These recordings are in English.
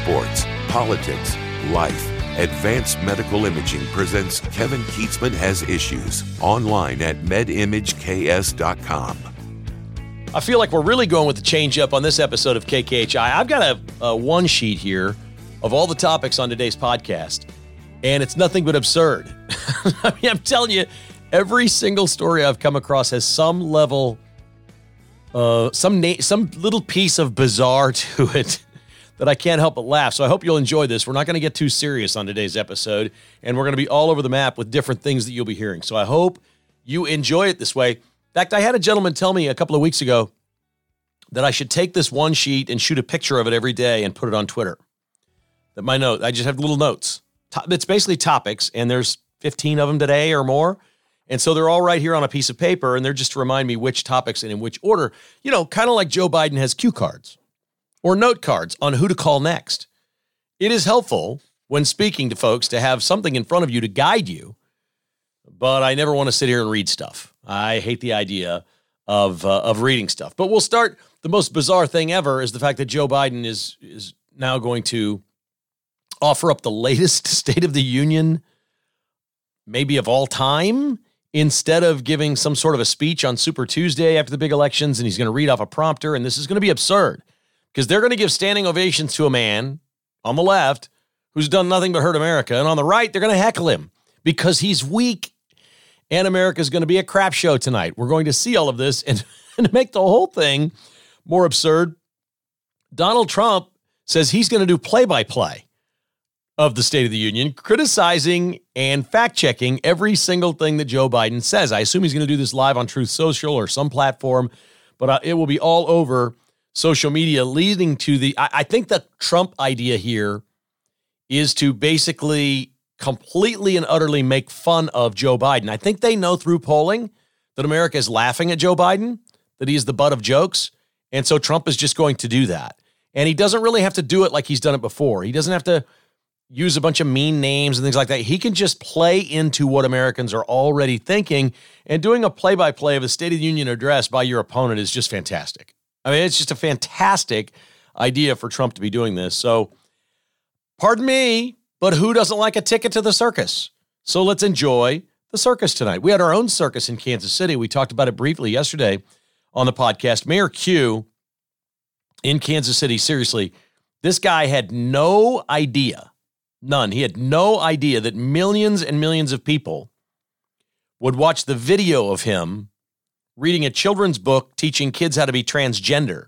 sports, politics, life, Advanced Medical Imaging presents Kevin Kietzman Has Issues online at medimageks.com. I feel like we're really going with the change-up on this episode of KKHI. I've got a one sheet here of all the topics on today's podcast, and it's nothing but absurd. I mean, I'm telling you, every single story I've come across has some level, some little piece of bizarre to it that I can't help but laugh. So I hope you'll enjoy this. We're not going to get too serious on today's episode, and we're going to be all over the map with different things that you'll be hearing. So I hope you enjoy it this way. In fact, I had a gentleman tell me a couple of weeks ago that I should take this one sheet and shoot a picture of it every day and put it on Twitter. That my note, I just have little notes. It's basically topics, and there's 15 of them today or more. And so they're all right here on a piece of paper, and they're just to remind me which topics and in which order. You know, kind of like Joe Biden has cue cards or note cards on who to call next. It is helpful when speaking to folks to have something in front of you to guide you, but I never want to sit here and read stuff. I hate the idea of reading stuff. But we'll start. The most bizarre thing ever is the fact that Joe Biden is now going to offer up the latest State of the Union, maybe of all time, instead of giving some sort of a speech on Super Tuesday after the big elections, and he's going to read off a prompter, and this is going to be absurd because they're going to give standing ovations to a man on the left who's done nothing but hurt America, and on the right, they're going to heckle him because he's weak, and America's going to be a crap show tonight. We're going to see all of this, and to make the whole thing more absurd, Donald Trump says he's going to do play-by-play of the State of the Union, criticizing and fact-checking every single thing that Joe Biden says. I assume he's going to do this live on Truth Social or some platform, but it will be all over social media, leading to I think the Trump idea here is to basically completely and utterly make fun of Joe Biden. I think they know through polling that America is laughing at Joe Biden, that he is the butt of jokes, and so Trump is just going to do that. And he doesn't really have to do it like he's done it before. He doesn't have to use a bunch of mean names and things like that. He can just play into what Americans are already thinking, and doing a play-by-play of a State of the Union address by your opponent is just fantastic. I mean, it's just a fantastic idea for Trump to be doing this. So, pardon me, but who doesn't like a ticket to the circus? So let's enjoy the circus tonight. We had our own circus in Kansas City. We talked about it briefly yesterday on the podcast. Mayor Q in Kansas City, seriously, this guy had no idea, none. He had no idea that millions and millions of people would watch the video of him reading a children's book teaching kids how to be transgender.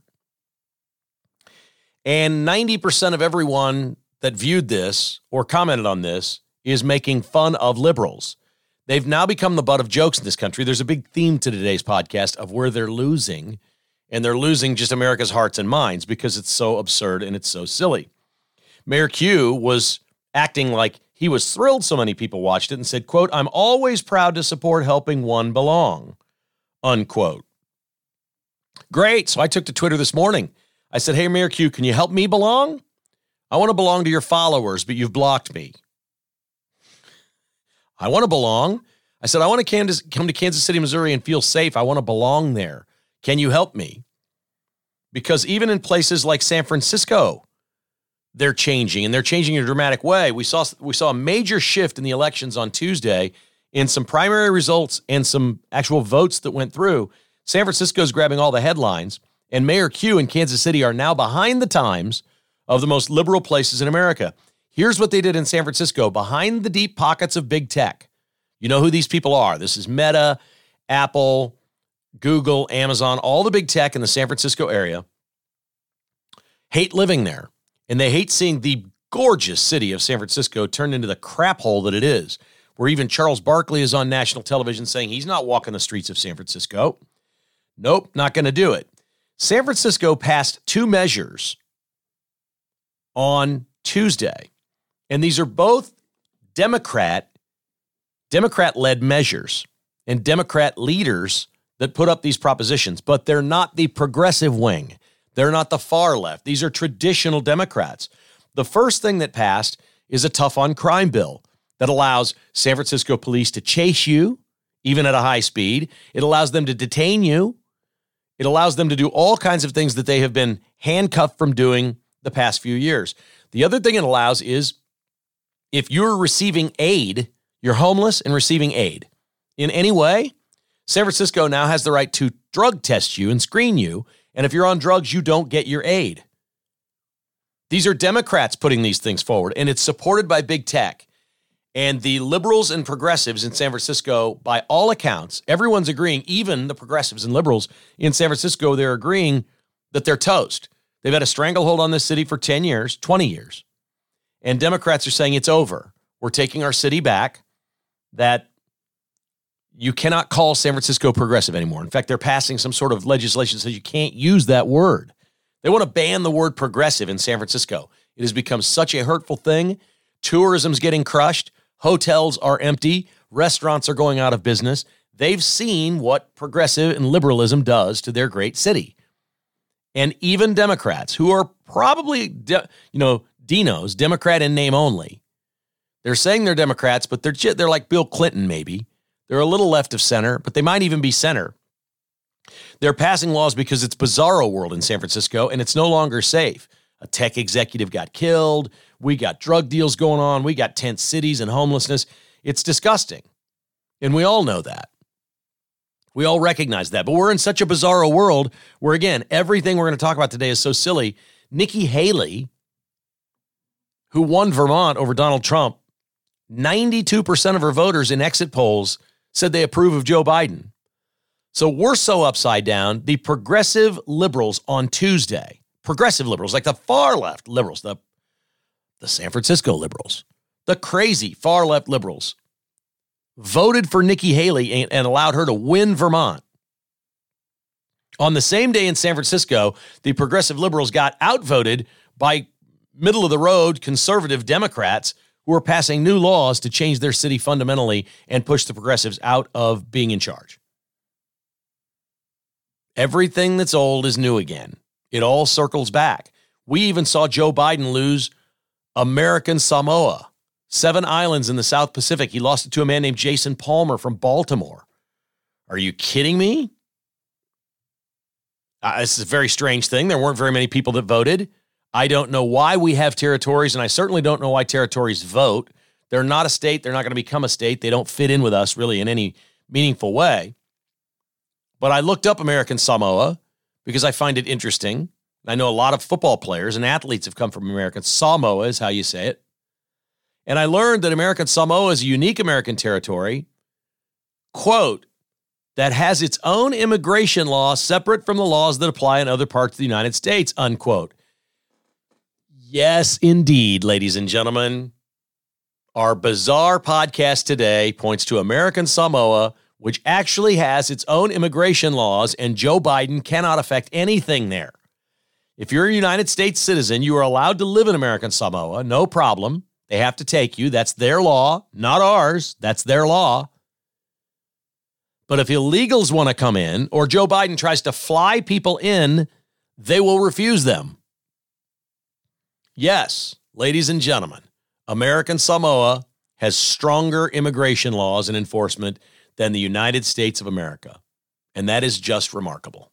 And 90% of everyone that viewed this or commented on this is making fun of liberals. They've now become the butt of jokes in this country. There's a big theme to today's podcast of where they're losing, and they're losing just America's hearts and minds because it's so absurd and it's so silly. Mayor Q was acting like he was thrilled so many people watched it and said, quote, "I'm always proud to support helping one belong," unquote. Great. So I took to Twitter this morning. I said, "Hey, Mayor Q, can you help me belong? I want to belong to your followers, but you've blocked me. I want to belong." I said, "I want to come to Kansas City, Missouri and feel safe. I want to belong there. Can you help me?" Because even in places like San Francisco, they're changing, and they're changing in a dramatic way. We saw a major shift in the elections on Tuesday in some primary results and some actual votes that went through. San Francisco's grabbing all the headlines, and Mayor Q and Kansas City are now behind the times of the most liberal places in America. Here's what they did in San Francisco, behind the deep pockets of big tech. You know who these people are. This is Meta, Apple, Google, Amazon, all the big tech in the San Francisco area hate living there. And they hate seeing the gorgeous city of San Francisco turned into the crap hole that it is, where even Charles Barkley is on national television saying he's not walking the streets of San Francisco. Nope, not going to do it. San Francisco passed two measures on Tuesday, and these are both Democrat-led measures and Democrat leaders that put up these propositions, but they're not the progressive wing. They're not the far left. These are traditional Democrats. The first thing that passed is a tough on crime bill that allows San Francisco police to chase you, even at a high speed. It allows them to detain you. It allows them to do all kinds of things that they have been handcuffed from doing the past few years. The other thing it allows is if you're receiving aid, you're homeless and receiving aid in any way, San Francisco now has the right to drug test you and screen you. And if you're on drugs, you don't get your aid. These are Democrats putting these things forward, and it's supported by big tech. And the liberals and progressives in San Francisco, by all accounts, everyone's agreeing, even the progressives and liberals in San Francisco, they're agreeing that they're toast. They've had a stranglehold on this city for 10 years, 20 years. And Democrats are saying it's over. We're taking our city back, that you cannot call San Francisco progressive anymore. In fact, they're passing some sort of legislation that says you can't use that word. They want to ban the word progressive in San Francisco. It has become such a hurtful thing. Tourism's getting crushed. Hotels are empty. Restaurants are going out of business. They've seen what progressive and liberalism does to their great city. And even Democrats, who are probably, Dinos, Democrat in name only, they're saying they're Democrats, but they're like Bill Clinton maybe. They're a little left of center, but they might even be center. They're passing laws because it's bizarro world in San Francisco, and it's no longer safe. A tech executive got killed. We got drug deals going on. We got tent cities and homelessness. It's disgusting. And we all know that. We all recognize that. But we're in such a bizarro world where, again, everything we're going to talk about today is so silly. Nikki Haley, who won Vermont over Donald Trump, 92% of her voters in exit polls said they approve of Joe Biden. So we're so upside down. The progressive liberals on Tuesday, progressive liberals, like the far left liberals, the San Francisco liberals, the crazy far left liberals, voted for Nikki Haley and allowed her to win Vermont. On the same day in San Francisco, the progressive liberals got outvoted by middle-of-the-road conservative Democrats who are passing new laws to change their city fundamentally and push the progressives out of being in charge. Everything that's old is new again. It all circles back. We even saw Joe Biden lose American Samoa, 7 islands in the South Pacific. He lost it to a man named Jason Palmer from Baltimore. Are you kidding me? This is a very strange thing. There weren't very many people that voted. I don't know why we have territories, and I certainly don't know why territories vote. They're not a state. They're not going to become a state. They don't fit in with us really in any meaningful way. But I looked up American Samoa because I find it interesting. I know a lot of football players and athletes have come from American Samoa, is how you say it. And I learned that American Samoa is a unique American territory, quote, that has its own immigration law separate from the laws that apply in other parts of the United States, unquote. Yes, indeed, ladies and gentlemen. Our bizarre podcast today points to American Samoa, which actually has its own immigration laws, and Joe Biden cannot affect anything there. If you're a United States citizen, you are allowed to live in American Samoa, no problem. They have to take you. That's their law, not ours. That's their law. But if illegals want to come in, or Joe Biden tries to fly people in, they will refuse them. Yes, ladies and gentlemen, American Samoa has stronger immigration laws and enforcement than the United States of America. And that is just remarkable.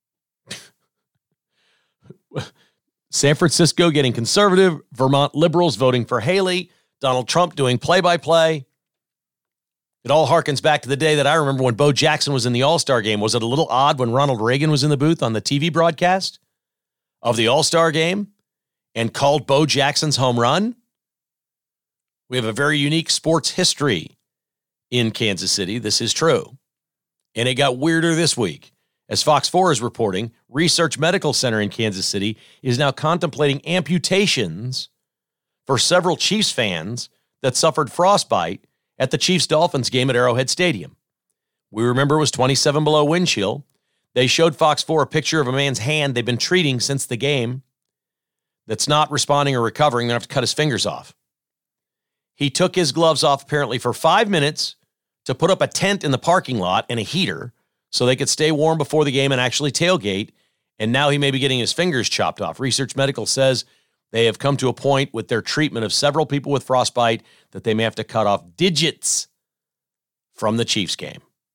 San Francisco getting conservative, Vermont liberals voting for Haley, Donald Trump doing play-by-play. It all harkens back to the day that I remember when Bo Jackson was in the All-Star game. Was it a little odd when Ronald Reagan was in the booth on the TV broadcast of the All-Star game and called Bo Jackson's home run? We have a very unique sports history in Kansas City. This is true. And it got weirder this week. As Fox 4 is reporting, Research Medical Center in Kansas City is now contemplating amputations for several Chiefs fans that suffered frostbite at the Chiefs-Dolphins game at Arrowhead Stadium. We remember it was 27 below wind chill. They showed Fox 4 a picture of a man's hand they've been treating since the game that's not responding or recovering. They have to cut his fingers off. He took his gloves off apparently for 5 minutes to put up a tent in the parking lot and a heater so they could stay warm before the game and actually tailgate. And now he may be getting his fingers chopped off. Research Medical says they have come to a point with their treatment of several people with frostbite that they may have to cut off digits from the Chiefs game.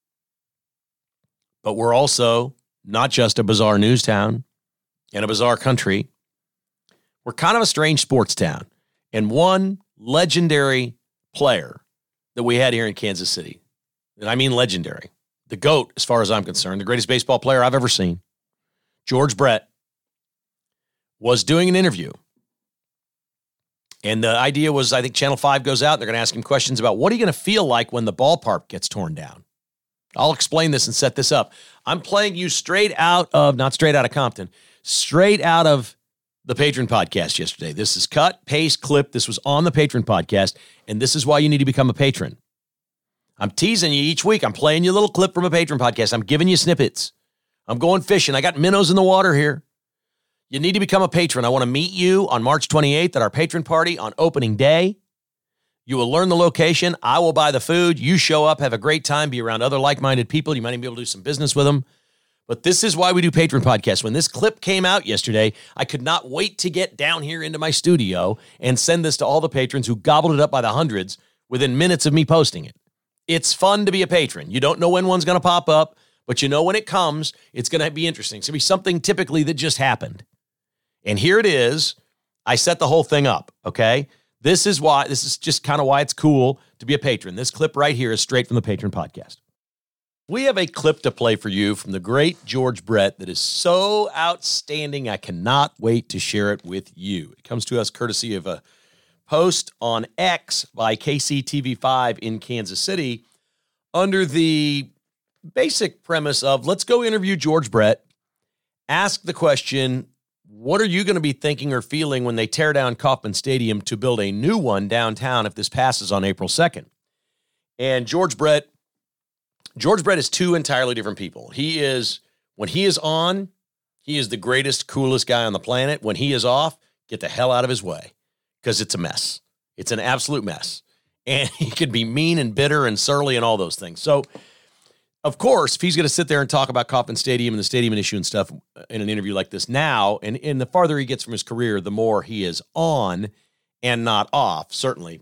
But we're also not just a bizarre news town and a bizarre country. We're kind of a strange sports town. And one legendary player that we had here in Kansas City, and I mean legendary, the GOAT as far as I'm concerned, the greatest baseball player I've ever seen, George Brett, was doing an interview. And the idea was, I think Channel 5 goes out, they're going to ask him questions about what are you going to feel like when the ballpark gets torn down? I'll explain this and set this up. I'm playing you straight out of, not straight out of Compton, straight out of the Patron podcast yesterday. This is cut, paste, clip. This was on the Patron podcast, and this is why you need to become a patron. I'm teasing you each week. I'm playing you a little clip from a Patron podcast. I'm giving you snippets. I'm going fishing. I got minnows in the water here. You need to become a patron. I want to meet you on March 28th at our patron party on opening day. You will learn the location. I will buy the food. You show up, have a great time, be around other like-minded people. You might even be able to do some business with them. But this is why we do Patron podcasts. When this clip came out yesterday, I could not wait to get down here into my studio and send this to all the patrons who gobbled it up by the hundreds within minutes of me posting it. It's fun to be a patron. You don't know when one's going to pop up, but you know when it comes, it's going to be interesting. It's going to be something typically that just happened. And here it is. I set the whole thing up, okay? This is just kind of why it's cool to be a patron. This clip right here is straight from the Patron podcast. We have a clip to play for you from the great George Brett that is so outstanding, I cannot wait to share it with you. It comes to us courtesy of a post on X by KCTV5 in Kansas City under the basic premise of let's go interview George Brett, ask the question, what are you going to be thinking or feeling when they tear down Kauffman Stadium to build a new one downtown if this passes on April 2nd? And George Brett is two entirely different people. When he is on, he is the greatest, coolest guy on the planet. When he is off, get the hell out of his way because it's a mess. It's an absolute mess. And he can be mean and bitter and surly and all those things. So, of course, if he's going to sit there and talk about Kauffman Stadium and the stadium issue and stuff in an interview like this now, and the farther he gets from his career, the more he is on and not off, certainly.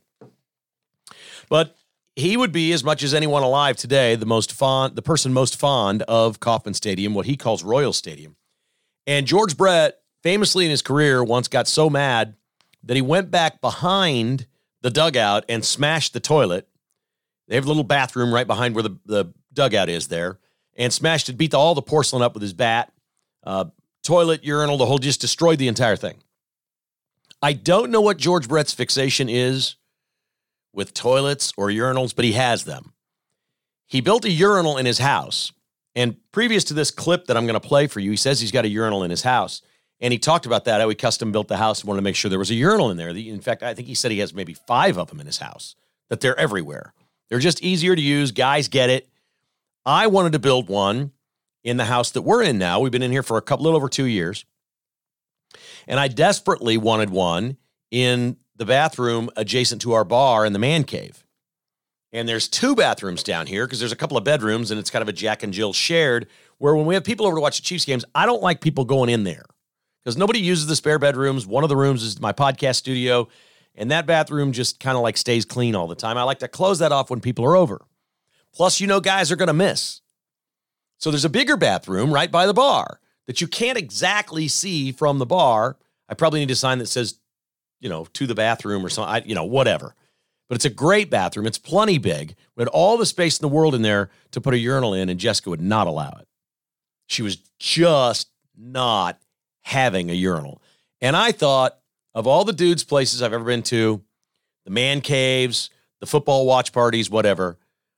But he would be, as much as anyone alive today, the person most fond of Kauffman Stadium, what he calls Royal Stadium. And George Brett, famously in his career, once got so mad that he went back behind the dugout and smashed the toilet. They have a little bathroom right behind where the dugout is there, and smashed it, beat all the porcelain up with his bat, toilet, urinal, the whole, just destroyed the entire thing. I don't know what George Brett's fixation is with toilets or urinals, but he has them. He built a urinal in his house, and previous to this clip that I'm going to play for you, he says he's got a urinal in his house, and he talked about that, how he custom built the house and wanted to make sure there was a urinal in there. In fact, I think he said he has maybe 5 of them in his house, that they're everywhere. They're just easier to use. Guys get it. I wanted to build one in the house that we're in now. We've been in here for a little over 2 years. And I desperately wanted one in the bathroom adjacent to our bar in the man cave. And there's 2 bathrooms down here because there's a couple of bedrooms and it's kind of a Jack and Jill shared, where when we have people over to watch the Chiefs games, I don't like people going in there because nobody uses the spare bedrooms. One of the rooms is my podcast studio, and that bathroom just kind of like stays clean all the time. I like to close that off when people are over. Plus, guys are going to miss. So there's a bigger bathroom right by the bar that you can't exactly see from the bar. I probably need a sign that says, to the bathroom or something, whatever. But it's a great bathroom. It's plenty big. We had all the space in the world in there to put a urinal in, and Jessica would not allow it. She was just not having a urinal. And I thought, of all the dudes' places I've ever been to, the man caves, the football watch parties, whatever,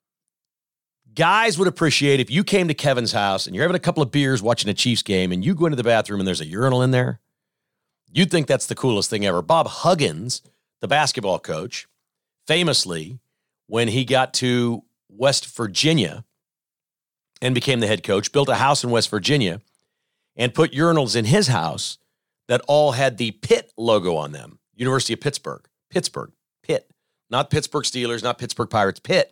guys would appreciate if you came to Kevin's house and you're having a couple of beers watching a Chiefs game and you go into the bathroom and there's a urinal in there. You'd think that's the coolest thing ever. Bob Huggins, the basketball coach, famously, when he got to West Virginia and became the head coach, built a house in West Virginia and put urinals in his house that all had the Pitt logo on them. University of Pittsburgh. Pitt. Not Pittsburgh Steelers, not Pittsburgh Pirates, Pitt.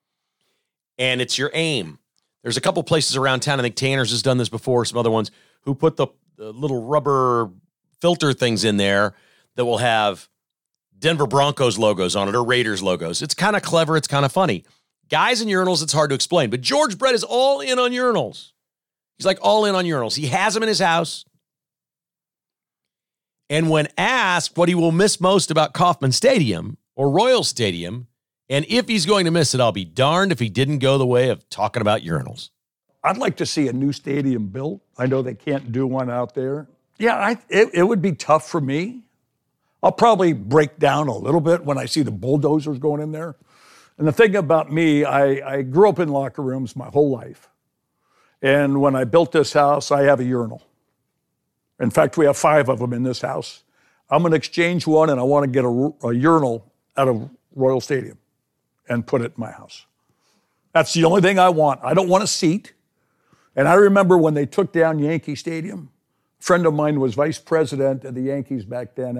And it's your aim. There's a couple places around town, I think Tanner's has done this before, some other ones, who put the little rubber filter things in there that will have Denver Broncos logos on it or Raiders logos. It's kind of clever. It's kind of funny. Guys in urinals, it's hard to explain. But George Brett is all in on urinals. He's like all in on urinals. He has them in his house. And when asked what he will miss most about Kauffman Stadium or Royal Stadium, and if he's going to miss it, I'll be darned if he didn't go the way of talking about urinals. I'd like to see a new stadium built. I know they can't do one out there. Yeah, it would be tough for me. I'll probably break down a little bit when I see the bulldozers going in there. And the thing about me, I grew up in locker rooms my whole life. And when I built this house, I have a urinal. In fact, we have 5 of them in this house. I'm going to exchange one, and I want to get a urinal out of Royal Stadium and put it in my house. That's the only thing I want. I don't want a seat. And I remember when they took down Yankee Stadium, a friend of mine was vice president of the Yankees back then,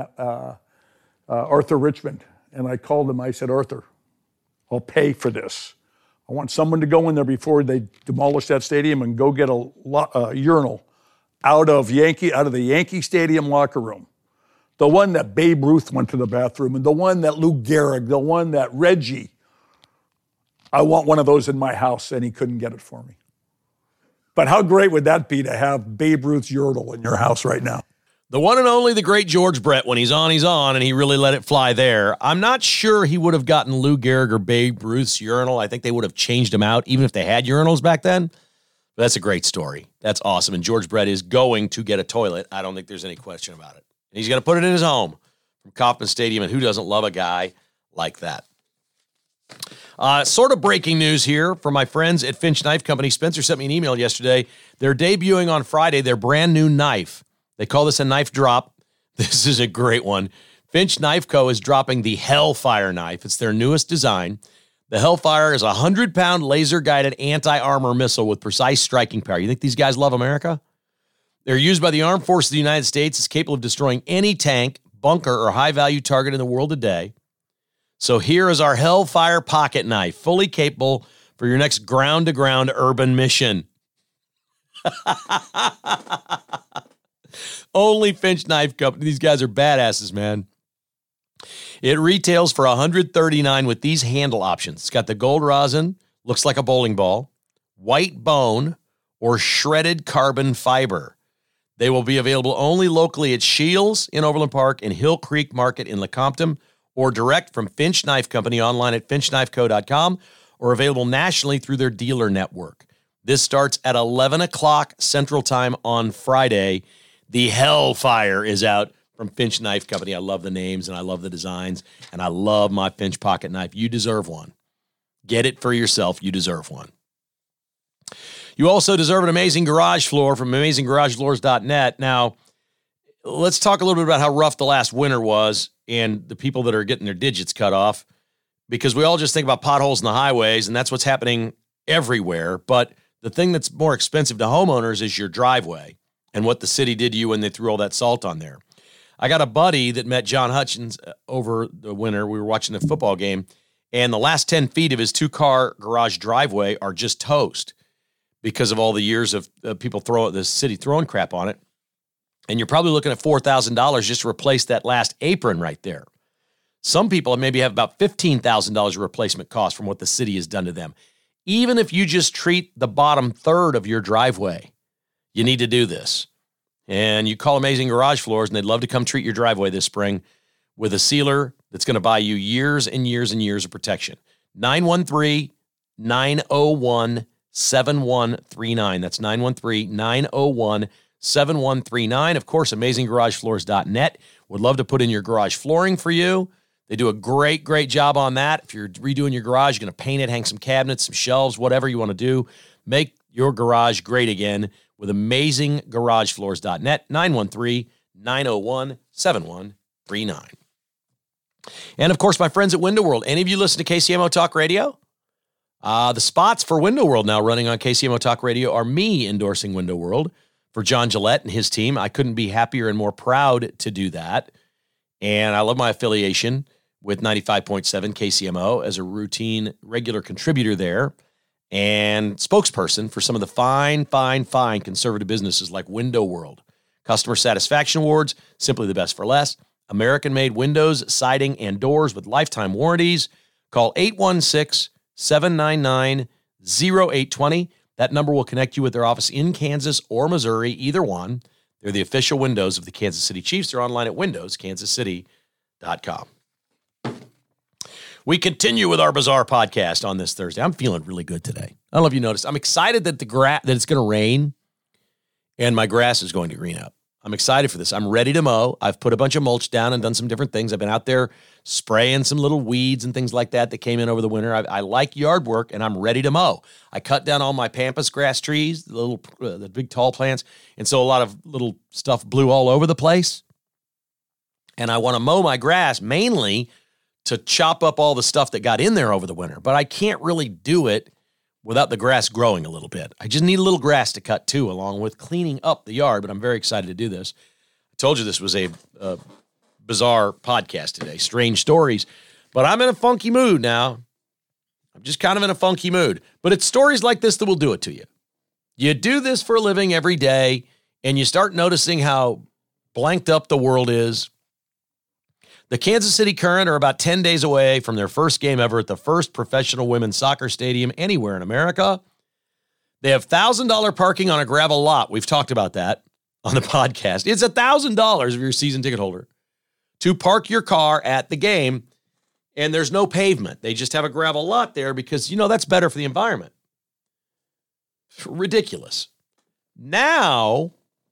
Arthur Richmond. And I called him. I said, Arthur, I'll pay for this. I want someone to go in there before they demolish that stadium and go get a urinal out of the Yankee Stadium locker room. The one that Babe Ruth went to the bathroom, and the one that Lou Gehrig, the one that Reggie. I want one of those in my house, and he couldn't get it for me. But how great would that be to have Babe Ruth's urinal in your house right now? The one and only, the great George Brett. When he's on, and he really let it fly there. I'm not sure he would have gotten Lou Gehrig or Babe Ruth's urinal. I think they would have changed him out, even if they had urinals back then. But that's a great story. That's awesome. And George Brett is going to get a toilet. I don't think there's any question about it. And he's going to put it in his home from Kauffman Stadium, and who doesn't love a guy like that? Sort of breaking news here from my friends at Finch Knife Company. Spencer sent me an email yesterday. They're debuting on Friday their brand new knife. They call this a knife drop. This is a great one. Finch Knife Co. is dropping the Hellfire knife. It's their newest design. The Hellfire is a 100-pound laser-guided anti-armor missile with precise striking power. You think these guys love America? They're used by the Armed Forces of the United States. It's capable of destroying any tank, bunker, or high-value target in the world today. So here is our Hellfire pocket knife, fully capable for your next ground-to-ground urban mission. Only Finch Knife Company. These guys are badasses, man. It retails for $139 with these handle options. It's got the gold rosin, looks like a bowling ball, white bone, or shredded carbon fiber. They will be available only locally at Shields in Overland Park and Hill Creek Market in Lecompton, or direct from Finch Knife Company online at finchknifeco.com, or available nationally through their dealer network. This starts at 11 o'clock Central Time on Friday. The Hellfire is out from Finch Knife Company. I love the names, and I love the designs, and I love my Finch pocket knife. You deserve one. Get it for yourself. You deserve one. You also deserve an amazing garage floor from AmazingGarageFloors.net. Now, let's talk a little bit about how rough the last winter was and the people that are getting their digits cut off, because we all just think about potholes in the highways, and that's what's happening everywhere. But the thing that's more expensive to homeowners is your driveway and what the city did to you when they threw all that salt on there. I got a buddy that met John Hutchins over the winter. We were watching a football game, and the last 10 feet of his 2-car garage driveway are just toast because of all the years of people the city throwing crap on it. And you're probably looking at $4,000 just to replace that last apron right there. Some people maybe have about $15,000 of replacement cost from what the city has done to them. Even if you just treat the bottom third of your driveway, you need to do this. And you call Amazing Garage Floors, and they'd love to come treat your driveway this spring with a sealer that's going to buy you years and years and years of protection. 913-901-7139. That's 913-901-7139. Of course, AmazingGarageFloors.net would love to put in your garage flooring for you. They do a great, great job on that. If you're redoing your garage, you're going to paint it, hang some cabinets, some shelves, whatever you want to do. Make your garage great again with AmazingGarageFloors.net, 913-901-7139. And, of course, my friends at Window World. Any of you listen to KCMO Talk Radio? The spots for Window World now running on KCMO Talk Radio are me endorsing Window World for John Gillette and his team. I couldn't be happier and more proud to do that. And I love my affiliation with 95.7 KCMO as a routine regular contributor there and spokesperson for some of the fine conservative businesses like Window World. Customer Satisfaction Awards, simply the best for less. American-made windows, siding, and doors with lifetime warranties. Call 816-799-0820. That number will connect you with their office in Kansas or Missouri, either one. They're the official windows of the Kansas City Chiefs. They're online at windowskansascity.com. We continue with our Bizarre podcast on this Thursday. I'm feeling really good today. I don't know if you noticed. I'm excited that that it's going to rain and my grass is going to green up. I'm excited for this. I'm ready to mow. I've put a bunch of mulch down and done some different things. I've been out there spraying some little weeds and things like that came in over the winter. I like yard work, and I'm ready to mow. I cut down all my pampas grass trees, the big tall plants, and so a lot of little stuff blew all over the place. And I want to mow my grass mainly to chop up all the stuff that got in there over the winter. But I can't really do it without the grass growing a little bit. I just need a little grass to cut too, along with cleaning up the yard, but I'm very excited to do this. I told you this was a bizarre podcast today, strange stories, but I'm in a funky mood now. I'm just kind of in a funky mood, but it's stories like this that will do it to you. You do this for a living every day, and you start noticing how blanked up the world is. The Kansas City Current are about 10 days away from their first game ever at the first professional women's soccer stadium anywhere in America. They have $1,000 parking on a gravel lot. We've talked about that on the podcast. It's $1,000 if you're a season ticket holder to park your car at the game, and there's no pavement. They just have a gravel lot there because, that's better for the environment. Ridiculous. Now,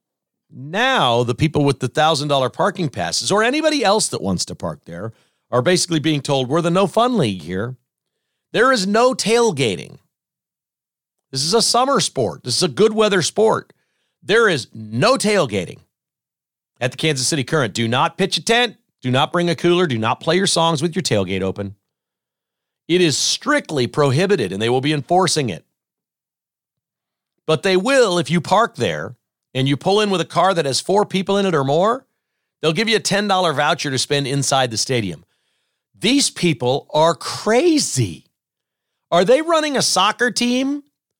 the people with the $1,000 parking passes or anybody else that wants to park there are basically being told, we're the no fun league here. There is no tailgating. This is a summer sport. This is a good weather sport. There is no tailgating at the Kansas City Current. Do not pitch a tent. Do not bring a cooler. Do not play your songs with your tailgate open. It is strictly prohibited, and they will be enforcing it. But they will, if you park there, and you pull in with a car that has 4 people in it or more, they'll give you a $10 voucher to spend inside the stadium. These people are crazy. Are they running a soccer team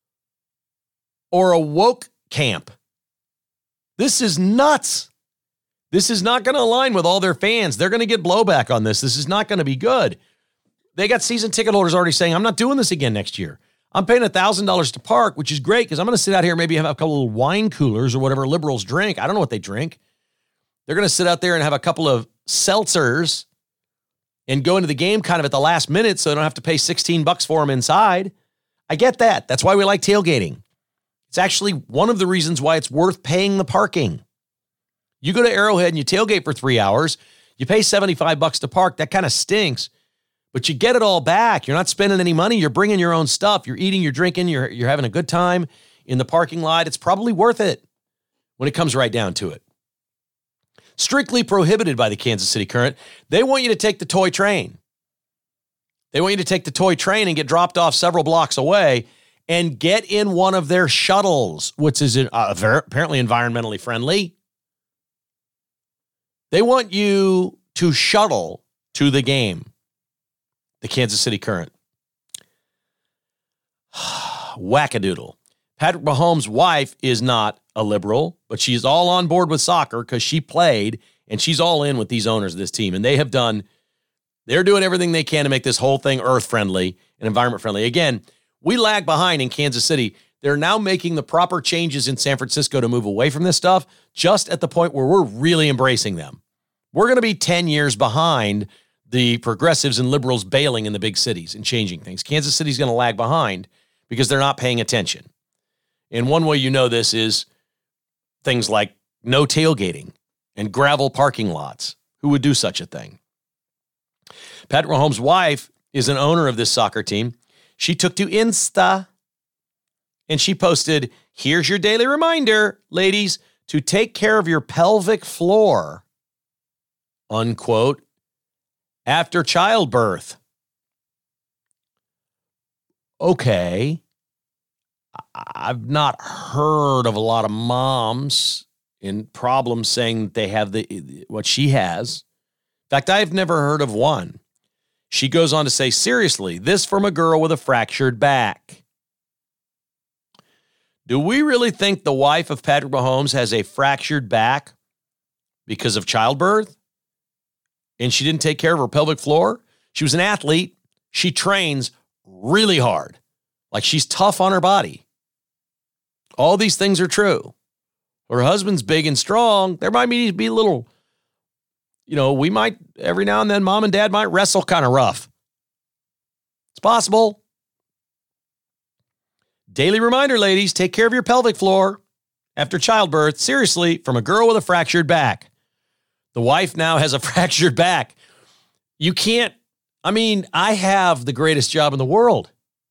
or a woke camp? This is nuts. This is not going to align with all their fans. They're going to get blowback on this. This is not going to be good. They got season ticket holders already saying, I'm not doing this again next year. I'm paying $1,000 to park, which is great because I'm going to sit out here, maybe have a couple of wine coolers or whatever liberals drink. I don't know what they drink. They're going to sit out there and have a couple of seltzers and go into the game kind of at the last minute so they don't have to pay $16 for them inside. I get that. That's why we like tailgating. It's actually one of the reasons why it's worth paying the parking. You go to Arrowhead and you tailgate for 3 hours. You pay $75 to park. That kind of stinks. But you get it all back. You're not spending any money. You're bringing your own stuff. You're eating, you're drinking, you're having a good time in the parking lot. It's probably worth it when it comes right down to it. Strictly prohibited by the Kansas City Current. They want you to take the toy train. They want you to take the toy train and get dropped off several blocks away and get in one of their shuttles, which is apparently environmentally friendly. They want you to shuttle to the game. The Kansas City Current. Wackadoodle. Patrick Mahomes' wife is not a liberal, but she's all on board with soccer because she played, and she's all in with these owners of this team. And they're doing everything they can to make this whole thing earth-friendly and environment-friendly. Again, we lag behind in Kansas City. They're now making the proper changes in San Francisco to move away from this stuff, just at the point where we're really embracing them. We're going to be 10 years behind the progressives and liberals bailing in the big cities and changing things. Kansas City's going to lag behind because they're not paying attention. And one way you know this is things like no tailgating and gravel parking lots. Who would do such a thing? Patrick Mahomes' wife is an owner of this soccer team. She took to Insta and she posted, here's your daily reminder, ladies, to take care of your pelvic floor, unquote, after childbirth. Okay. I've not heard of a lot of moms in problems saying that they have what she has. In fact, I've never heard of one. She goes on to say, seriously, this from a girl with a fractured back. Do we really think the wife of Patrick Mahomes has a fractured back because of childbirth? And she didn't take care of her pelvic floor? She was an athlete. She trains really hard. Like she's tough on her body. All these things are true. Her husband's big and strong. There might need to be a little, we might, every now and then, mom and dad might wrestle kind of rough. It's possible. Daily reminder, ladies, take care of your pelvic floor after childbirth. Seriously, from a girl with a fractured back. The wife now has a fractured back. You can't, I have the greatest job in the world.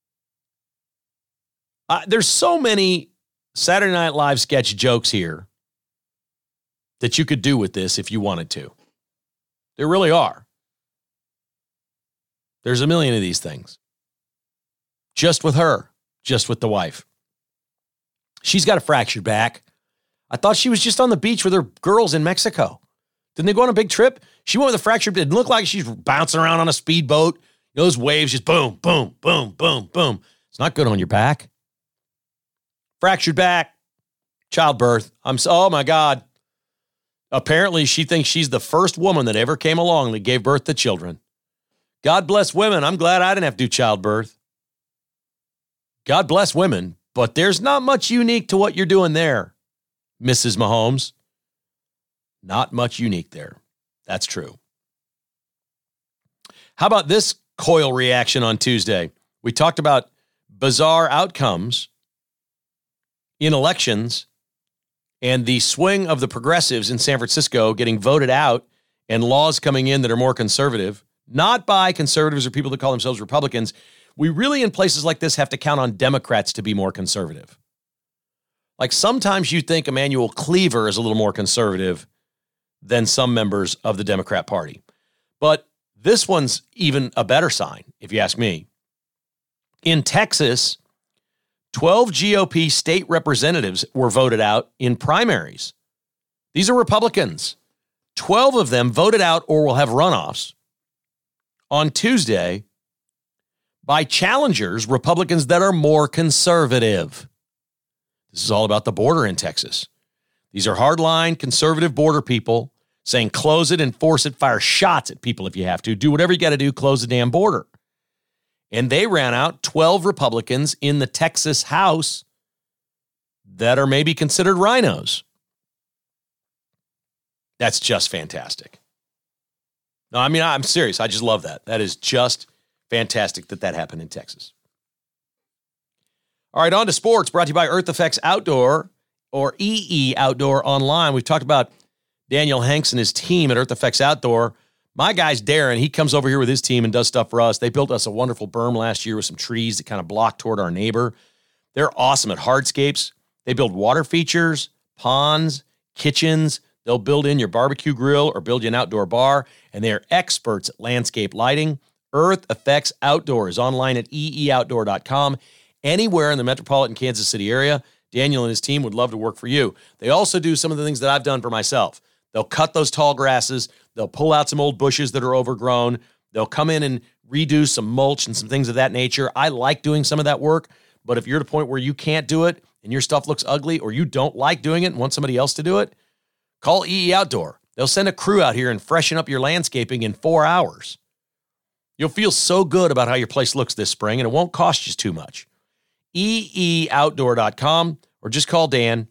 There's so many Saturday Night Live sketch jokes here that you could do with this if you wanted to. There really are. There's a million of these things. Just with her, just with the wife. She's got a fractured back. I thought she was just on the beach with her girls in Mexico. Didn't they go on a big trip? She went with a fractured, it didn't look like she's bouncing around on a speedboat. Those waves just boom, boom, boom, boom, boom. It's not good on your back. Fractured back, childbirth. Oh my God. Apparently she thinks she's the first woman that ever came along that gave birth to children. God bless women. I'm glad I didn't have to do childbirth. God bless women, but there's not much unique to what you're doing there, Mrs. Mahomes. Not much unique there. That's true. How about this coil reaction on Tuesday? We talked about bizarre outcomes in elections and the swing of the progressives in San Francisco getting voted out and laws coming in that are more conservative, not by conservatives or people that call themselves Republicans. We really, in places like this, have to count on Democrats to be more conservative. Like sometimes you think Emmanuel Cleaver is a little more conservative than some members of the Democrat Party. But this one's even a better sign, if you ask me. In Texas, 12 GOP state representatives were voted out in primaries. These are Republicans. 12 of them voted out or will have runoffs on Tuesday by challengers, Republicans that are more conservative. This is all about the border in Texas. These are hardline conservative border people saying close it, enforce it, fire shots at people if you have to. Do whatever you got to do, close the damn border. And they ran out 12 Republicans in the Texas House that are maybe considered rhinos. That's just fantastic. No, I'm serious. I just love that. That is just fantastic that happened in Texas. All right, on to sports, brought to you by Earth Effects Outdoor, or EE Outdoor Online. We've talked about Daniel Hanks and his team at Earth Effects Outdoor. My guy's Darren. He comes over here with his team and does stuff for us. They built us a wonderful berm last year with some trees that kind of block toward our neighbor. They're awesome at hardscapes. They build water features, ponds, kitchens. They'll build in your barbecue grill or build you an outdoor bar, and they are experts at landscape lighting. Earth Effects Outdoor is online at eeoutdoor.com. Anywhere in the metropolitan Kansas City area, Daniel and his team would love to work for you. They also do some of the things that I've done for myself. They'll cut those tall grasses. They'll pull out some old bushes that are overgrown. They'll come in and redo some mulch and some things of that nature. I like doing some of that work, but if you're at a point where you can't do it and your stuff looks ugly or you don't like doing it and want somebody else to do it, call EE Outdoor. They'll send a crew out here and freshen up your landscaping in 4 hours. You'll feel so good about how your place looks this spring, and it won't cost you too much. eeoutdoor.com, or just call Dan,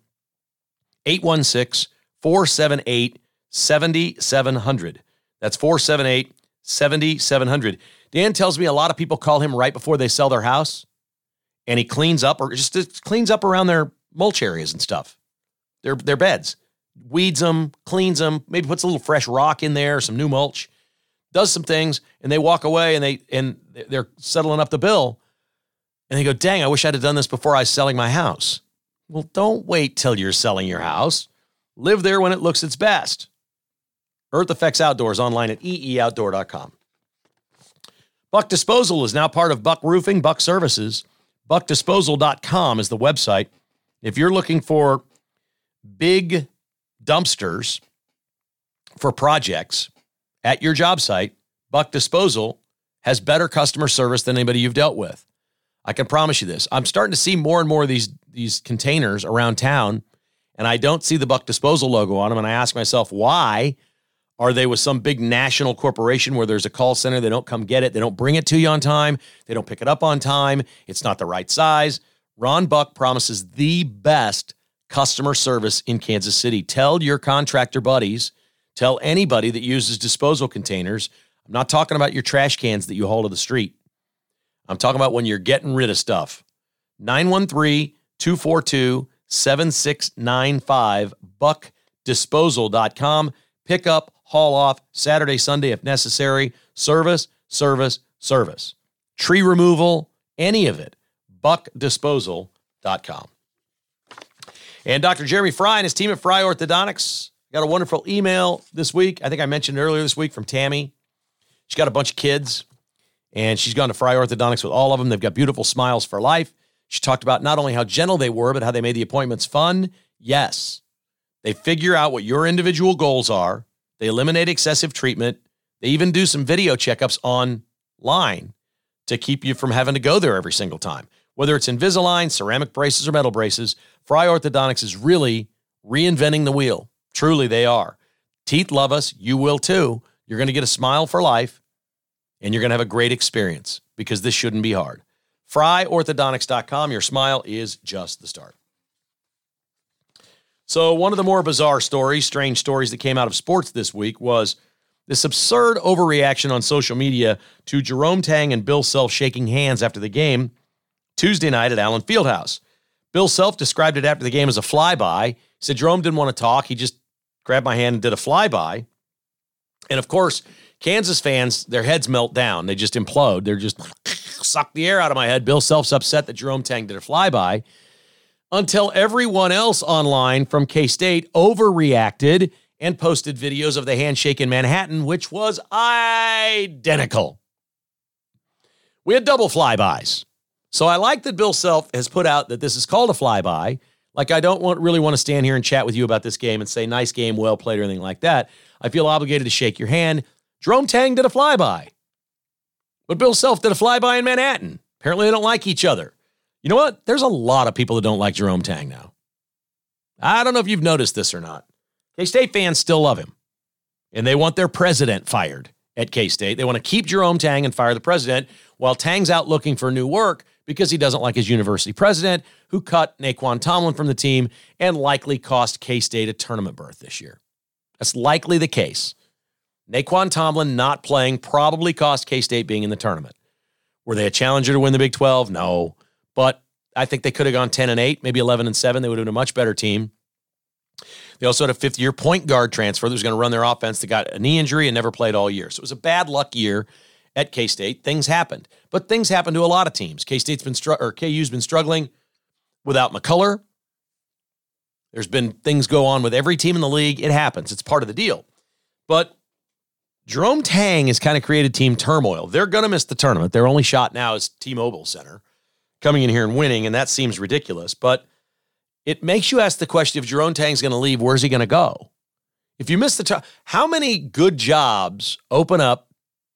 816-478-7700. That's 478-7700. Dan tells me a lot of people call him right before they sell their house, and he cleans up, or just cleans up around their mulch areas and stuff, their beds. Weeds them, cleans them, maybe puts a little fresh rock in there, some new mulch, does some things, and they walk away and they're settling up the bill. And they go, dang, I wish I'd have done this before I was selling my house. Well, don't wait till you're selling your house. Live there when it looks its best. Earth Effects Outdoors online at eeoutdoor.com. Buck Disposal is now part of Buck Roofing, Buck Services. BuckDisposal.com is the website. If you're looking for big dumpsters for projects at your job site, Buck Disposal has better customer service than anybody you've dealt with. I can promise you this. I'm starting to see more and more of these containers around town, and I don't see the Buck Disposal logo on them, and I ask myself, why? Are they with some big national corporation where there's a call center? They don't come get it. They don't bring it to you on time. They don't pick it up on time. It's not the right size. Ron Buck promises the best customer service in Kansas City. Tell your contractor buddies, tell anybody that uses disposal containers. I'm not talking about your trash cans that you haul to the street. I'm talking about when you're getting rid of stuff. 913-242-7695, buckdisposal.com. Pick up, haul off, Saturday, Sunday if necessary. Service, service, service. Tree removal, any of it. buckdisposal.com. And Dr. Jeremy Fry and his team at Fry Orthodontics got a wonderful email this week. I think I mentioned earlier this week from Tammy. She's got a bunch of kids, and she's gone to Fry Orthodontics with all of them. They've got beautiful smiles for life. She talked about not only how gentle they were, but how they made the appointments fun. Yes, they figure out what your individual goals are. They eliminate excessive treatment. They even do some video checkups online to keep you from having to go there every single time. Whether it's Invisalign, ceramic braces, or metal braces, Fry Orthodontics is really reinventing the wheel. Truly, they are. Teeth love us. You will too. You're going to get a smile for life, and you're going to have a great experience because this shouldn't be hard. FryOrthodontics.com. Your smile is just the start. So one of the more bizarre stories, strange stories that came out of sports this week was this absurd overreaction on social media to Jerome Tang and Bill Self shaking hands after the game Tuesday night at Allen Fieldhouse. Bill Self described it after the game as a flyby. He said Jerome didn't want to talk. He just grabbed my hand and did a flyby. And of course, Kansas fans, their heads melt down. They just implode. They're just suck the air out of my head. Bill Self's upset that Jerome Tang did a flyby until everyone else online from K-State overreacted and posted videos of the handshake in Manhattan, which was identical. We had double flybys. So I like that Bill Self has put out that this is called a flyby. Like, I don't really want to stand here and chat with you about this game and say, nice game, well played, or anything like that. I feel obligated to shake your hand. Jerome Tang did a flyby. But Bill Self did a flyby in Manhattan. Apparently they don't like each other. You know what? There's a lot of people that don't like Jerome Tang now. I don't know if you've noticed this or not. K-State fans still love him. And they want their president fired at K-State. They want to keep Jerome Tang and fire the president while Tang's out looking for new work because he doesn't like his university president, who cut Naquan Tomlin from the team and likely cost K-State a tournament berth this year. That's likely the case. Naquan Tomlin not playing probably cost K-State being in the tournament. Were they a challenger to win the Big 12? No. But I think they could have gone 10-8, maybe 11-7. They would have been a much better team. They also had a fifth-year point guard transfer that was going to run their offense that got a knee injury and never played all year. So it was a bad luck year at K-State. Things happened. But things happen to a lot of teams. KU's been struggling without McCullough. There's been things go on with every team in the league. It happens. It's part of the deal. But Jerome Tang has kind of created team turmoil. They're going to miss the tournament. Their only shot now is T-Mobile Center, coming in here and winning, and that seems ridiculous. But it makes you ask the question, if Jerome Tang's going to leave, where's he going to go? If you miss the how many good jobs open up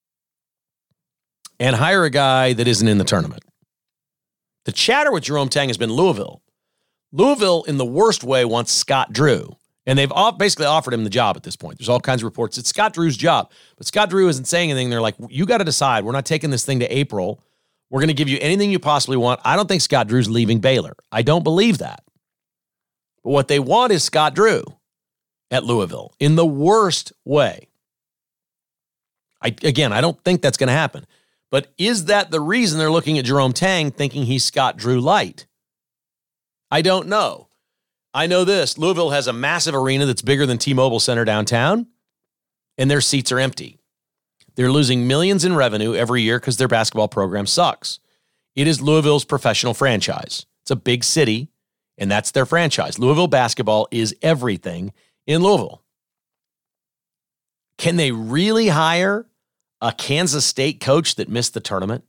and hire a guy that isn't in the tournament? The chatter with Jerome Tang has been Louisville. Louisville, in the worst way, wants Scott Drew. And they've basically offered him the job at this point. There's all kinds of reports. It's Scott Drew's job. But Scott Drew isn't saying anything. They're like, you got to decide. We're not taking this thing to April. We're going to give you anything you possibly want. I don't think Scott Drew's leaving Baylor. I don't believe that. But what they want is Scott Drew at Louisville in the worst way. I don't think that's going to happen. But is that the reason they're looking at Jerome Tang thinking he's Scott Drew light? I don't know. I know this. Louisville has a massive arena that's bigger than T-Mobile Center downtown, and their seats are empty. They're losing millions in revenue every year because their basketball program sucks. It is Louisville's professional franchise. It's a big city, and that's their franchise. Louisville basketball is everything in Louisville. Can they really hire a Kansas State coach that missed the tournament?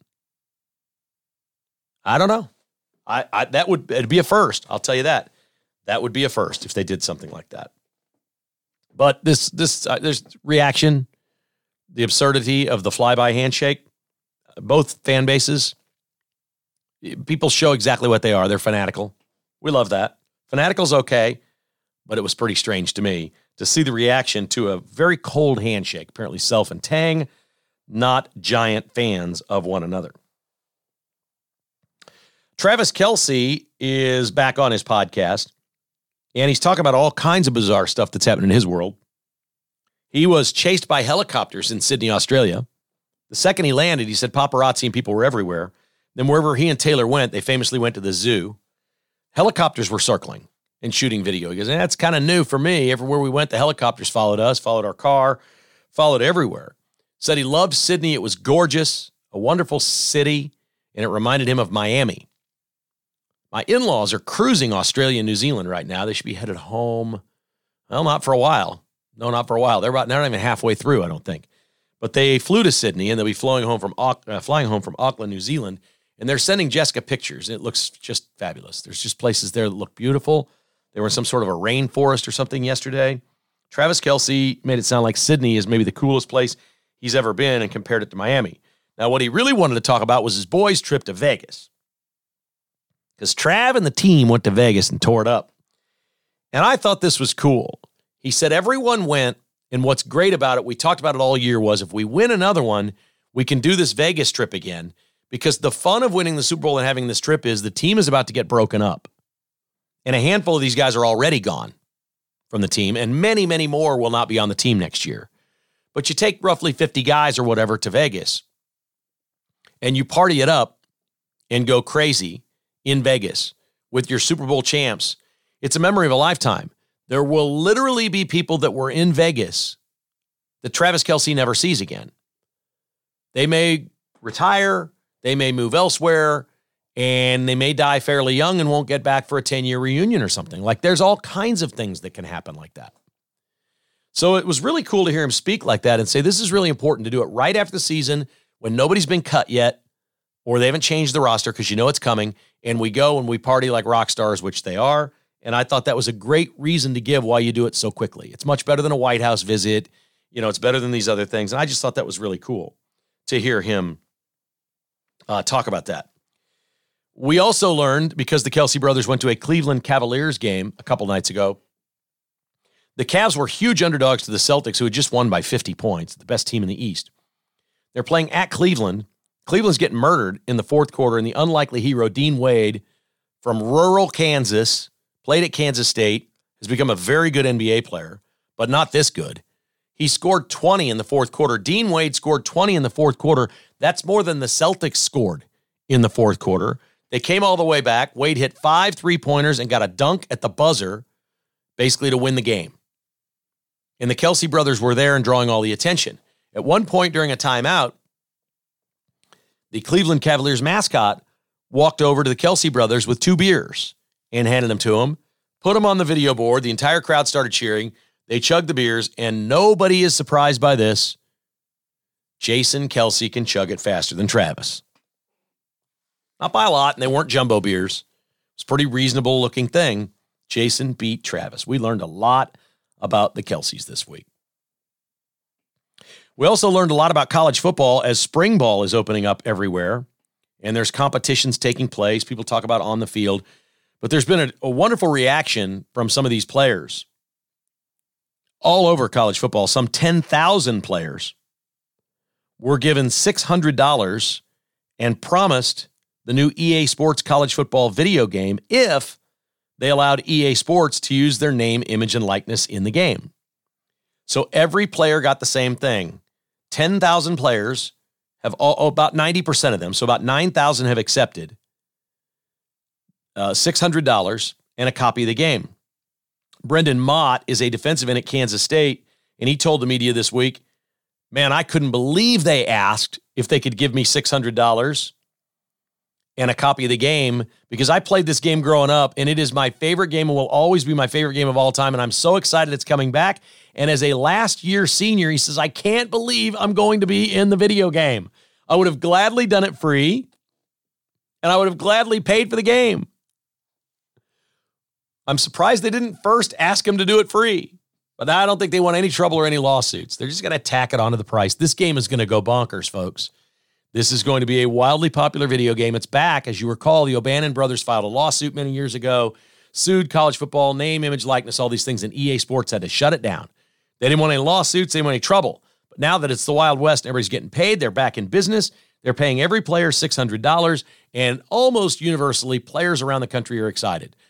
I don't know. It'd be a first. I'll tell you that. That would be a first if they did something like that. But there's reaction, the absurdity of the flyby handshake. Both fan bases, people show exactly what they are. They're fanatical. We love that. Fanatical's okay, but it was pretty strange to me to see the reaction to a very cold handshake. Apparently Self and Tang, not giant fans of one another. Travis Kelce is back on his podcast. And he's talking about all kinds of bizarre stuff that's happening in his world. He was chased by helicopters in Sydney, Australia. The second he landed, he said paparazzi and people were everywhere. Then wherever he and Taylor went, they famously went to the zoo. Helicopters were circling and shooting video. He goes, that's kind of new for me. Everywhere we went, the helicopters followed us, followed our car, followed everywhere. Said he loved Sydney. It was gorgeous, a wonderful city, and it reminded him of Miami. My in-laws are cruising Australia and New Zealand right now. They should be headed home. Well, not for a while. No, not for a while. They're not even halfway through, I don't think. But they flew to Sydney, and they'll be flying home from Auckland, New Zealand. And they're sending Jessica pictures. It looks just fabulous. There's just places there that look beautiful. They were in some sort of a rainforest or something yesterday. Travis Kelce made it sound like Sydney is maybe the coolest place he's ever been and compared it to Miami. Now, what he really wanted to talk about was his boys' trip to Vegas. Because Trav and the team went to Vegas and tore it up. And I thought this was cool. He said everyone went, and what's great about it, we talked about it all year, was if we win another one, we can do this Vegas trip again. Because the fun of winning the Super Bowl and having this trip is the team is about to get broken up. And a handful of these guys are already gone from the team, and many, many more will not be on the team next year. But you take roughly 50 guys or whatever to Vegas, and you party it up and go crazy in Vegas with your Super Bowl champs. It's a memory of a lifetime. There will literally be people that were in Vegas that Travis Kelce never sees again. They may retire, they may move elsewhere, and they may die fairly young and won't get back for a 10-year reunion or something. Like, there's all kinds of things that can happen like that. So it was really cool to hear him speak like that and say, this is really important to do it right after the season when nobody's been cut yet or they haven't changed the roster because you know it's coming, and we go and we party like rock stars, which they are. And I thought that was a great reason to give why you do it so quickly. It's much better than a White House visit. You know, it's better than these other things. And I just thought that was really cool to hear him talk about that. We also learned, because the Kelce brothers went to a Cleveland Cavaliers game a couple nights ago, the Cavs were huge underdogs to the Celtics, who had just won by 50 points, the best team in the East. They're playing at Cleveland. Cleveland's getting murdered in the fourth quarter, and the unlikely hero, Dean Wade, from rural Kansas, played at Kansas State, has become a very good NBA player, but not this good. He scored 20 in the fourth quarter. Dean Wade scored 20 in the fourth quarter. That's more than the Celtics scored in the fourth quarter. They came all the way back. Wade hit 5 3-pointers and got a dunk at the buzzer, basically to win the game. And the Kelce brothers were there and drawing all the attention. At one point during a timeout, the Cleveland Cavaliers mascot walked over to the Kelce brothers with 2 beers and handed them to them, put them on the video board. The entire crowd started cheering. They chugged the beers, and nobody is surprised by this. Jason Kelce can chug it faster than Travis. Not by a lot, and they weren't jumbo beers. It's a pretty reasonable looking thing. Jason beat Travis. We learned a lot about the Kelces this week. We also learned a lot about college football as spring ball is opening up everywhere, and there's competitions taking place. People talk about on the field, but there's been a wonderful reaction from some of these players all over college football. Some 10,000 players were given $600 and promised the new EA Sports college football video game if they allowed EA Sports to use their name, image, and likeness in the game. So every player got the same thing. 10,000 players have about 90% of them, so about 9,000 have accepted $600 and a copy of the game. Brendan Mott is a defensive end at Kansas State, and he told the media this week, man, I couldn't believe they asked if they could give me $600 and a copy of the game, because I played this game growing up, and it is my favorite game and will always be my favorite game of all time, and I'm so excited it's coming back. And as a last-year senior, he says, I can't believe I'm going to be in the video game. I would have gladly done it free, and I would have gladly paid for the game. I'm surprised they didn't first ask him to do it free, but I don't think they want any trouble or any lawsuits. They're just going to tack it onto the price. This game is going to go bonkers, folks. This is going to be a wildly popular video game. It's back. As you recall, the O'Bannon brothers filed a lawsuit many years ago, sued college football, name, image, likeness, all these things, and EA Sports had to shut it down. They didn't want any lawsuits. They didn't want any trouble. But now that it's the Wild West and everybody's getting paid, they're back in business. They're paying every player $600, and almost universally, players around the country are excited.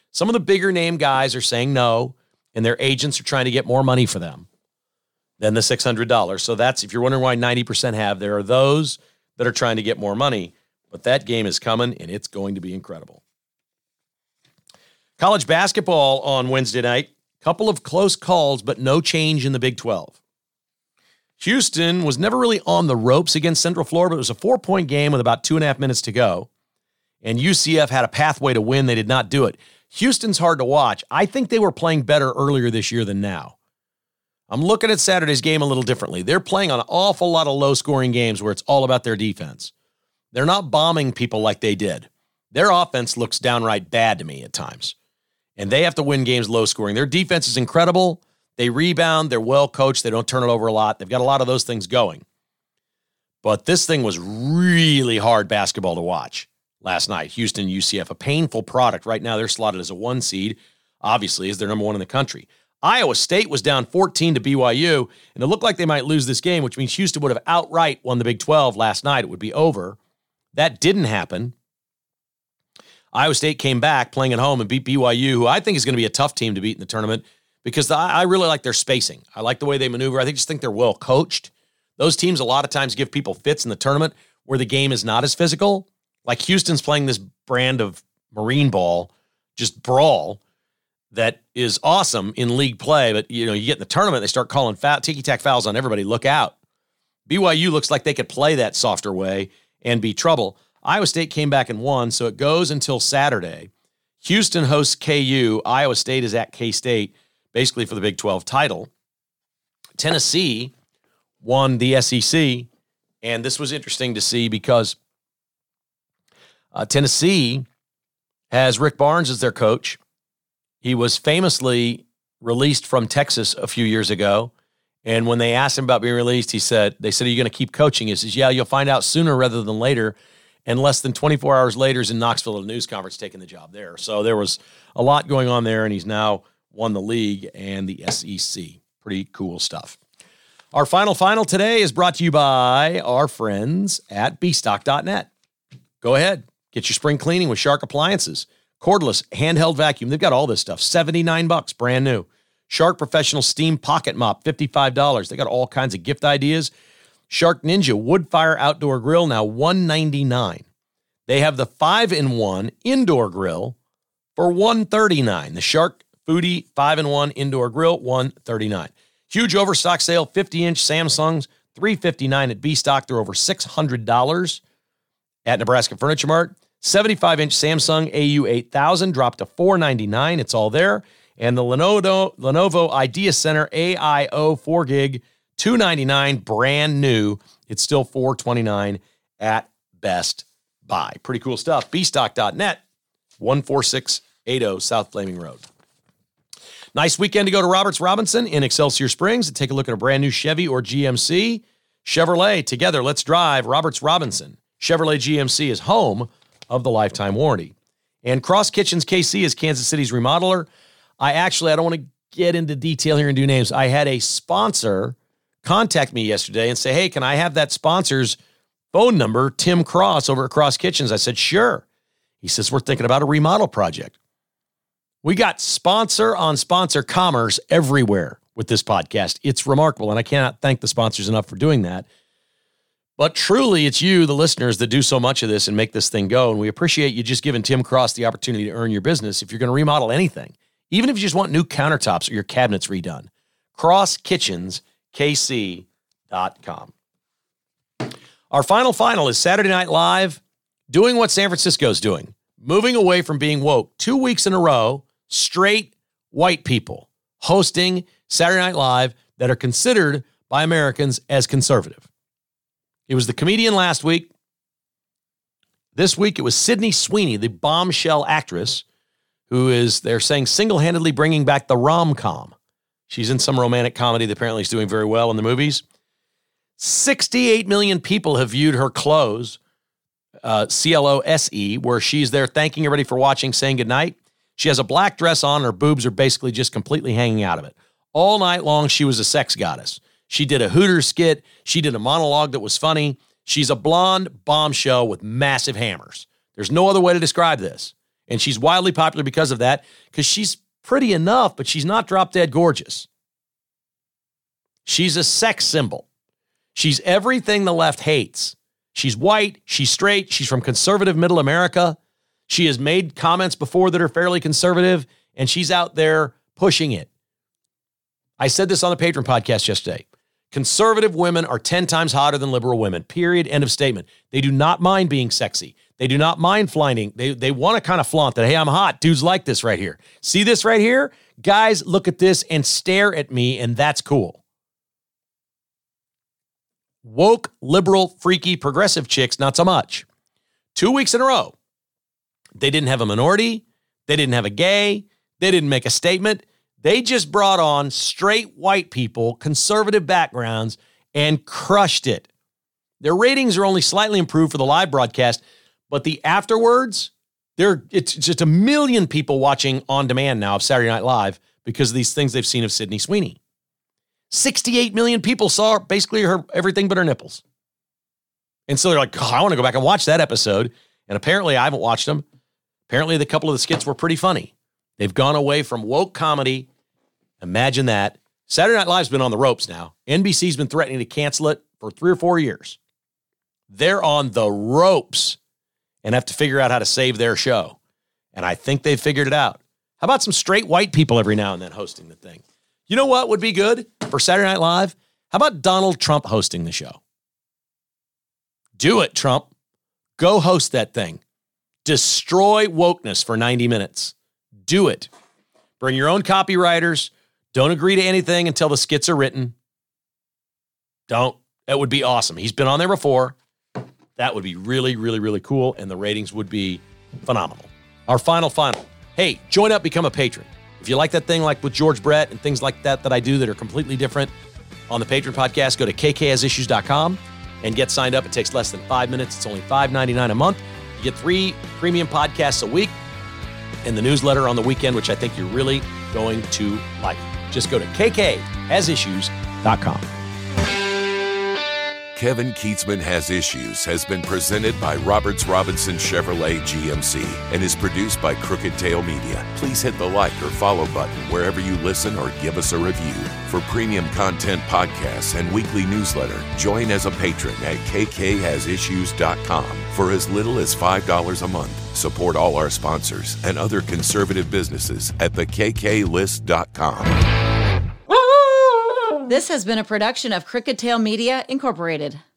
Some of the bigger name guys are saying no, and their agents are trying to get more money for them than the $600. So that's, if you're wondering why 90% have, there are those that are trying to get more money. But that game is coming, and it's going to be incredible. College basketball on Wednesday night. Couple of close calls, but no change in the Big 12. Houston was never really on the ropes against Central Florida, but it was a 4-point game with about 2.5 minutes to go. And UCF had a pathway to win. They did not do it. Houston's hard to watch. I think they were playing better earlier this year than now. I'm looking at Saturday's game a little differently. They're playing on an awful lot of low-scoring games where it's all about their defense. They're not bombing people like they did. Their offense looks downright bad to me at times. And they have to win games low-scoring. Their defense is incredible. They rebound. They're well-coached. They don't turn it over a lot. They've got a lot of those things going. But this thing was really hard basketball to watch last night. Houston, UCF, a painful product. Right now they're slotted as a 1 seed, obviously, as they're number 1 in the country. Iowa State was down 14 to BYU, and it looked like they might lose this game, which means Houston would have outright won the Big 12 last night. It would be over. That didn't happen. Iowa State came back playing at home and beat BYU, who I think is going to be a tough team to beat in the tournament because I really like their spacing. I like the way they maneuver. I just think they're well coached. Those teams a lot of times give people fits in the tournament where the game is not as physical. Like Houston's playing this brand of marine ball, just brawl, that is awesome in league play. But, you get in the tournament, they start calling ticky-tack fouls on everybody. Look out. BYU looks like they could play that softer way and be trouble. Iowa State came back and won, so it goes until Saturday. Houston hosts KU. Iowa State is at K-State, basically for the Big 12 title. Tennessee won the SEC, and this was interesting to see because Tennessee has Rick Barnes as their coach. He was famously released from Texas a few years ago, and when they asked him about being released, they said, are you going to keep coaching? He says, yeah, you'll find out sooner rather than later. And less than 24 hours later, he's in Knoxville at a news conference taking the job there. So there was a lot going on there, and he's now won the league and the SEC. Pretty cool stuff. Our final today is brought to you by our friends at bstock.net. Go ahead. Get your spring cleaning with Shark Appliances. Cordless handheld vacuum. They've got all this stuff. $79, brand new. Shark Professional Steam Pocket Mop, $55. They got all kinds of gift ideas. Shark Ninja Wood Fire Outdoor Grill, now $199. They have the 5-in-1 Indoor Grill for $139. The Shark Foodie 5-in-1 Indoor Grill, $139. Huge overstock sale, 50-inch Samsungs, $359 at B-Stock. They're over $600 at Nebraska Furniture Mart. 75-inch Samsung AU8000 dropped to $499. It's all there. And the Lenovo Idea Center AIO 4 gig, $299, brand new. It's still $429 at Best Buy. Pretty cool stuff. bstock.net, 14680 South Flaming Road. Nice weekend to go to Roberts Robinson in Excelsior Springs and take a look at a brand new Chevy or GMC. Chevrolet, together, let's drive. Roberts Robinson. Chevrolet GMC is home of the lifetime warranty. And Cross Kitchens KC is Kansas City's remodeler. I don't want to get into detail here and do names. I had a sponsor contact me yesterday and say, hey, can I have that sponsor's phone number, Tim Cross over at Cross Kitchens? I said, sure. He says, we're thinking about a remodel project. We got sponsor on sponsor commerce everywhere with this podcast. It's remarkable, and I cannot thank the sponsors enough for doing that. But truly, it's you, the listeners, that do so much of this and make this thing go, and we appreciate you just giving Tim Cross the opportunity to earn your business if you're going to remodel anything, even if you just want new countertops or your cabinets redone. CrossKitchensKC.com. Our final is Saturday Night Live doing what San Francisco's doing, moving away from being woke. 2 weeks in a row, straight white people hosting Saturday Night Live that are considered by Americans as conservative. It was the comedian last week. This week, it was Sydney Sweeney, the bombshell actress, who is, they're saying, single-handedly bringing back the rom-com. She's in some romantic comedy that apparently is doing very well in the movies. 68 million people have viewed her close, CLOSE, where she's there thanking everybody for watching, saying goodnight. She has a black dress on, and her boobs are basically just completely hanging out of it. All night long, she was a sex goddess. She did a Hooters skit. She did a monologue that was funny. She's a blonde bombshell with massive hammers. There's no other way to describe this. And she's wildly popular because of that, because she's pretty enough, but she's not drop dead gorgeous. She's a sex symbol. She's everything the left hates. She's white, she's straight, she's from conservative middle America. She has made comments before that are fairly conservative, and she's out there pushing it. I said this on the Patreon podcast yesterday. Conservative women are 10 times hotter than liberal women, period, end of statement. They do not mind being sexy. They do not mind flaunting. They want to kind of flaunt that, hey, I'm hot. Dudes like this right here. See this right here? Guys, look at this and stare at me, and that's cool. Woke, liberal, freaky, progressive chicks, not so much. 2 weeks in a row. They didn't have a minority. They didn't have a gay. They didn't make a statement. They just brought on straight white people, conservative backgrounds, and crushed it. Their ratings are only slightly improved for the live broadcast, but the afterwards, it's just 1 million people watching on demand now of Saturday Night Live because of these things they've seen of Sydney Sweeney. 68 million people saw basically her everything but her nipples. And so they're like, I want to go back and watch that episode. And apparently I haven't watched them. Apparently the couple of the skits were pretty funny. They've gone away from woke comedy. Imagine that. Saturday Night Live's been on the ropes now. NBC's been threatening to cancel it for 3 or 4 years. They're on the ropes and have to figure out how to save their show. And I think they've figured it out. How about some straight white people every now and then hosting the thing? You know what would be good for Saturday Night Live? How about Donald Trump hosting the show? Do it, Trump. Go host that thing. Destroy wokeness for 90 minutes. Do it. Bring your own copywriters. Don't agree to anything until the skits are written. Don't. That would be awesome. He's been on there before. That would be really, really, really cool, and the ratings would be phenomenal. Our final. Hey, join up, become a patron. If you like that thing like with George Brett and things like that I do that are completely different on the Patreon podcast, go to kkhasissues.com and get signed up. It takes less than 5 minutes. It's only $5.99 a month. You get 3 premium podcasts a week and the newsletter on the weekend, which I think you're really going to like. Just go to kkhasissues.com. Kevin Kietzman Has Issues has been presented by Roberts Robinson Chevrolet GMC and is produced by Crooked Tail Media. Please hit the like or follow button wherever you listen or give us a review. For premium content podcasts and weekly newsletter, join as a patron at kkhasissues.com for as little as $5 a month. Support all our sponsors and other conservative businesses at thekklist.com. This has been a production of Crooked Tail Media, Incorporated.